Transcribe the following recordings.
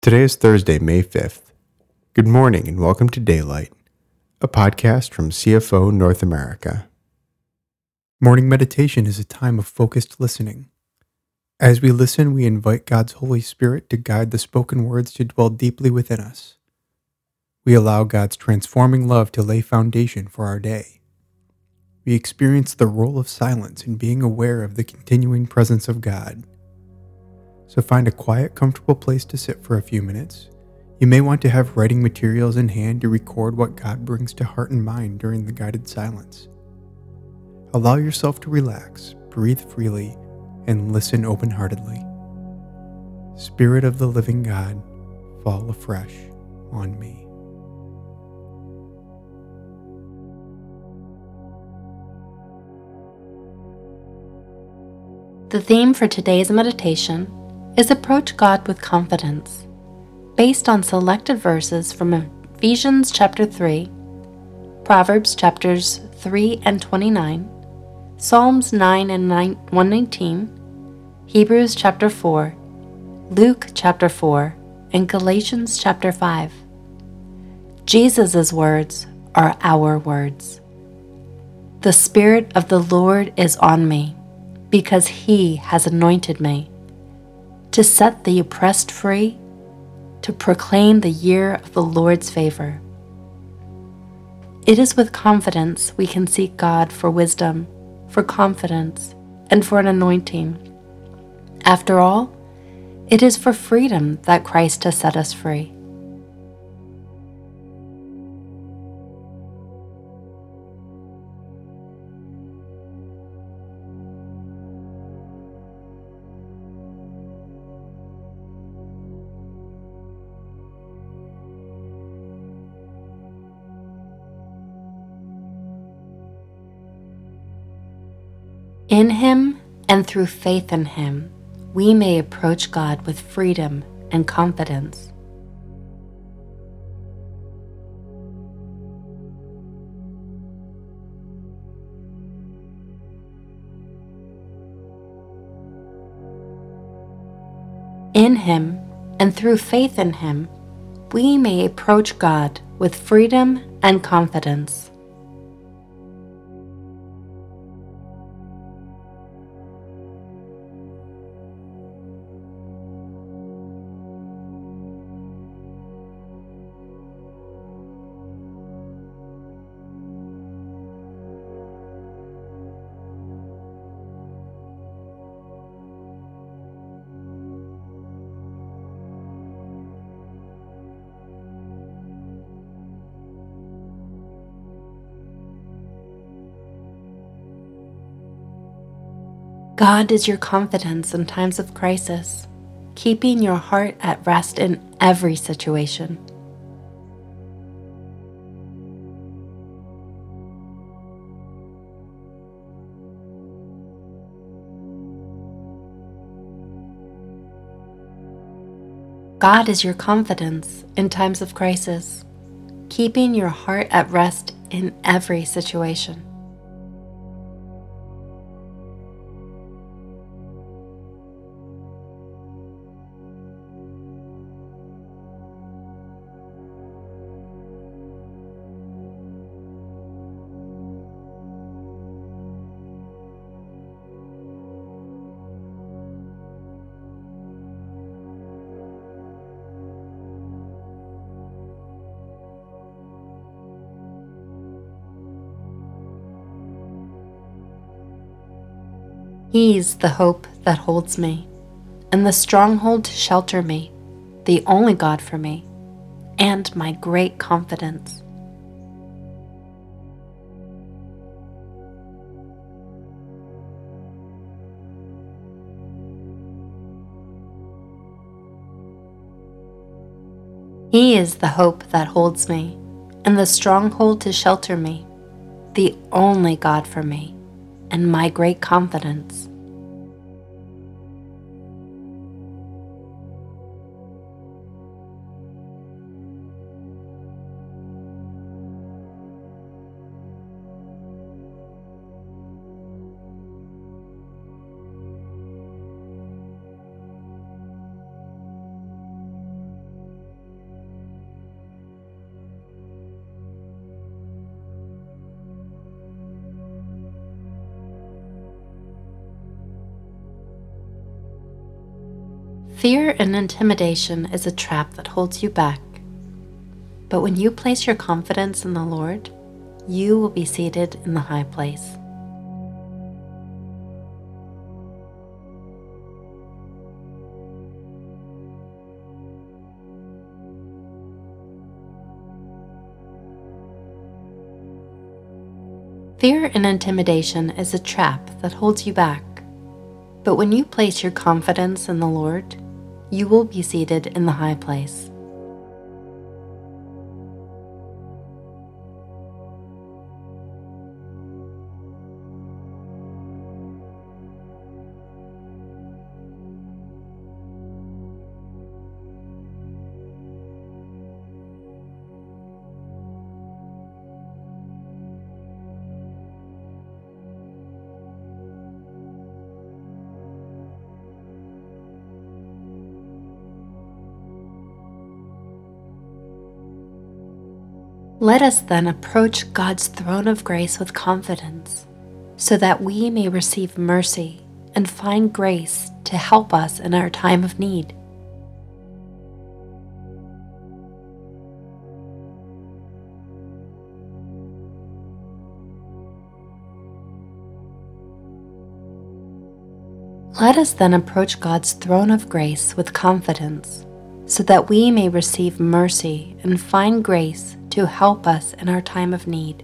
Today is Thursday, May 5th. Good morning and welcome to Daylight, a podcast from CFO North America. Morning meditation is a time of focused listening. As we listen, we invite God's Holy Spirit to guide the spoken words to dwell deeply within us. We allow God's transforming love to lay foundation for our day. We experience the role of silence in being aware of the continuing presence of God. So find a quiet, comfortable place to sit for a few minutes. You may want to have writing materials in hand to record what God brings to heart and mind during the guided silence. Allow yourself to relax, breathe freely, and listen open-heartedly. Spirit of the living God, fall afresh on me. The theme for today's meditation is Approach God with Confidence, based on selected verses from Ephesians chapter 3, Proverbs chapters 3 and 29, Psalms 9 and 119, Hebrews chapter 4, Luke chapter 4, and Galatians chapter 5. Jesus' words are our words. The Spirit of the Lord is on me, because He has anointed me to set the oppressed free, to proclaim the year of the Lord's favor. It is with confidence we can seek God for wisdom, for confidence, and for an anointing. After all, it is for freedom that Christ has set us free. In Him and through faith in Him, we may approach God with freedom and confidence. In Him and through faith in Him, we may approach God with freedom and confidence. God is your confidence in times of crisis, keeping your heart at rest in every situation. God is your confidence in times of crisis, keeping your heart at rest in every situation. He's the hope that holds me, and the stronghold to shelter me, the only God for me, and my great confidence. He is the hope that holds me, and the stronghold to shelter me, the only God for me, and my great confidence. Fear and intimidation is a trap that holds you back. But when you place your confidence in the Lord, you will be seated in the high place. Fear and intimidation is a trap that holds you back. But when you place your confidence in the Lord, you will be seated in the high place. Let us then approach God's throne of grace with confidence, so that we may receive mercy and find grace to help us in our time of need. Let us then approach God's throne of grace with confidence, so that we may receive mercy and find grace to help us in our time of need.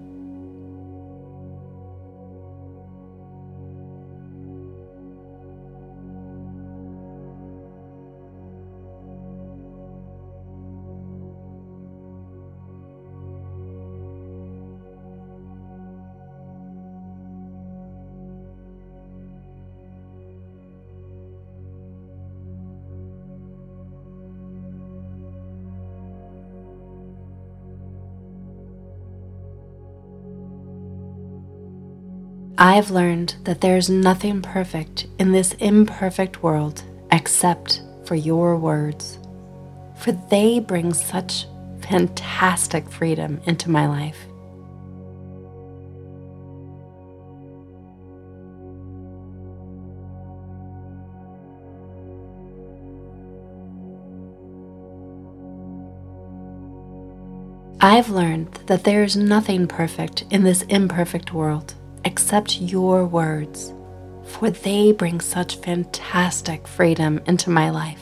I've learned that there is nothing perfect in this imperfect world except for your words, for they bring such fantastic freedom into my life. I've learned that there is nothing perfect in this imperfect world except your words, for they bring such fantastic freedom into my life.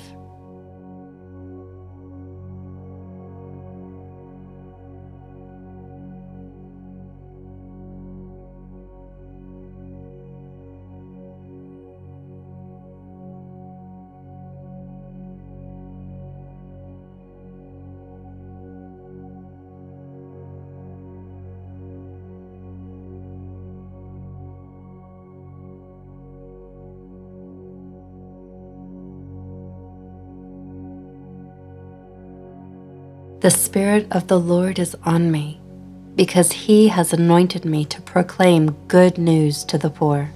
The Spirit of the Lord is on me, because He has anointed me to proclaim good news to the poor.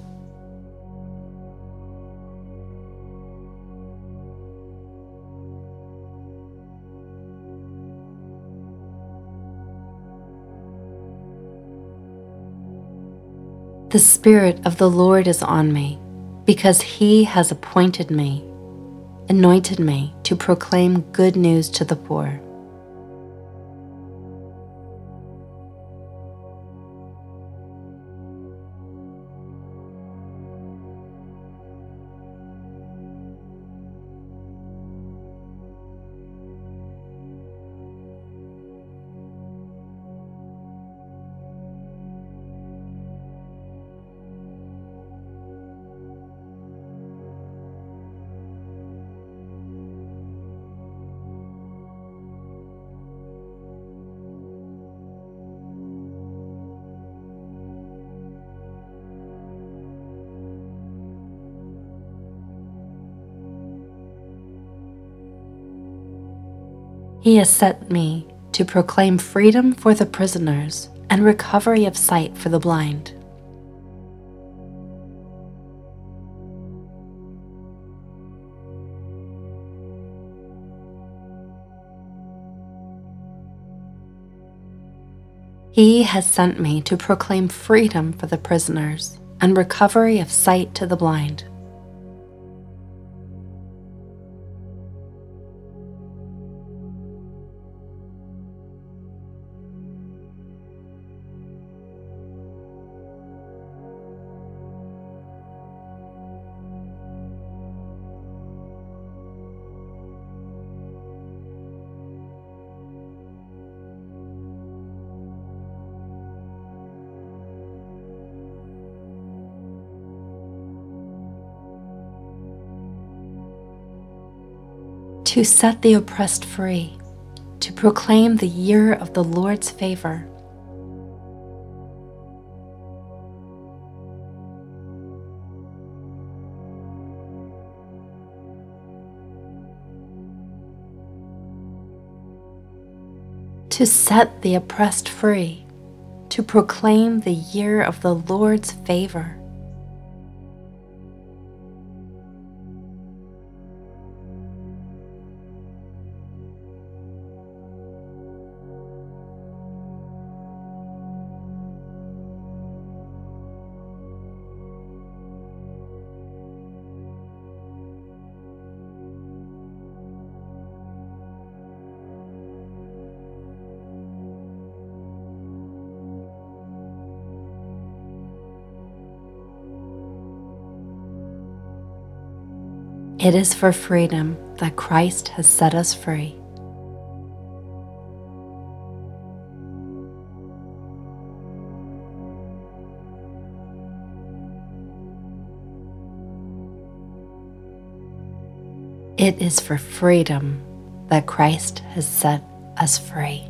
The Spirit of the Lord is on me, because He has anointed me to proclaim good news to the poor. He has sent me to proclaim freedom for the prisoners and recovery of sight for the blind. He has sent me to proclaim freedom for the prisoners and recovery of sight to the blind. to set the oppressed free, to proclaim the year of the Lord's favor. To set the oppressed free, to proclaim the year of the Lord's favor. It is for freedom that Christ has set us free. It is for freedom that Christ has set us free.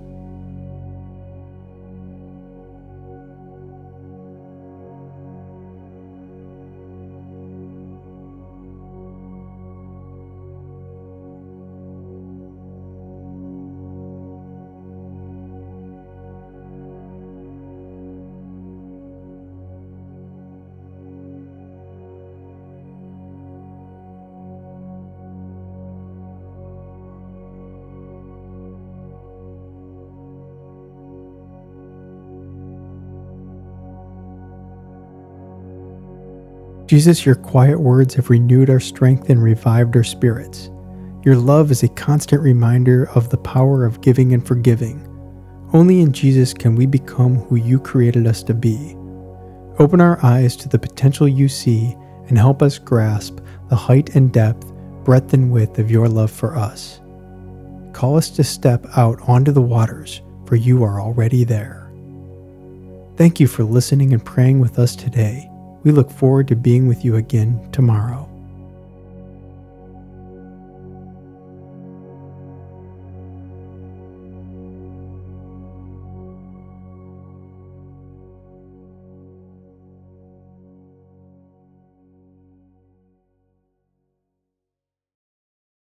Jesus, your quiet words have renewed our strength and revived our spirits. Your love is a constant reminder of the power of giving and forgiving. Only in Jesus can we become who you created us to be. Open our eyes to the potential you see and help us grasp the height and depth, breadth and width of your love for us. Call us to step out onto the waters, for you are already there. Thank you for listening and praying with us today. We look forward to being with you again tomorrow.